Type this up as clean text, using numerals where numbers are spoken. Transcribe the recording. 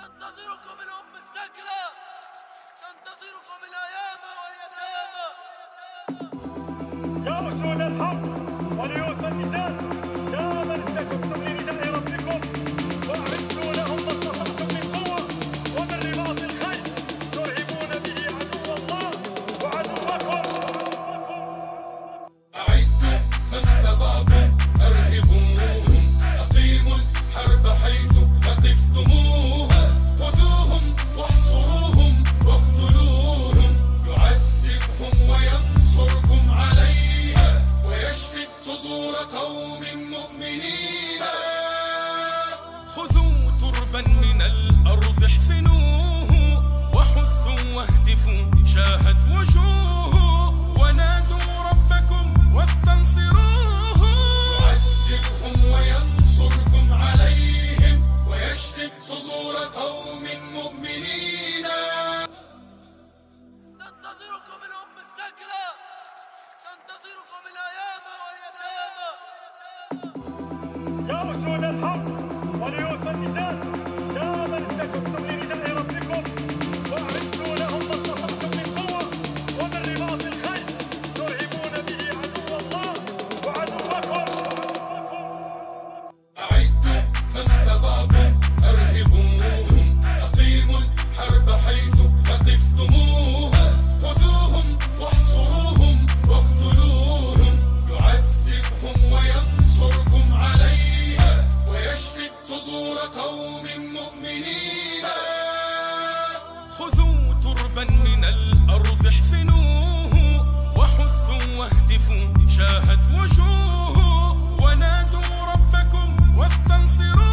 تنتظركم الأم السكلة، تنتظركم الأيام واليتامى. يا أسود الحق وليوث النساء، يا من استجبتم لنداء ربكم وأعدوا لهم ما استطعتم من قوة ومن رباط الخيل ترهبون به عدو الله وعدوكم. أعدوا ما استطعتم أرهبوهم، أقيموا الحرب حيث ثقفتموها، خذوهم واحصروهم واقتلوهم، يعذبهم وينصركم عليها ويشفي صدور قوم مؤمنين. خذوا تربا من الأرض احفنوه، وحثوا واهتفوا شاهت وجوه، ونادوا ربكم واستنصروه، يعذبهم وينصركم عليهم ويشفي صدور قوم مؤمنين. تنتظركم الأم السكلة، تنتظركم الأيام واليتامى. يا أسود الحق وليوث النساء، يا من استجبتم لنداء ربكم وأعدوا لهم ما استطعتم من قوة ومن رباط الخيل ترهبون به عدو الله وعدوكم. أعدوا ما استطعتم أرهبوهم، أقيموا الحرب حيث ثقفتموها، خذوهم واحصروهم واقتلوهم، يعذبهم وينصركم عليها ويشفي صدور قوم مؤمنين. خذوا تربا من الأرض احفنوه، وحثوا واهتفوا شاهت وجوه، ونادوا ربكم واستنصروه،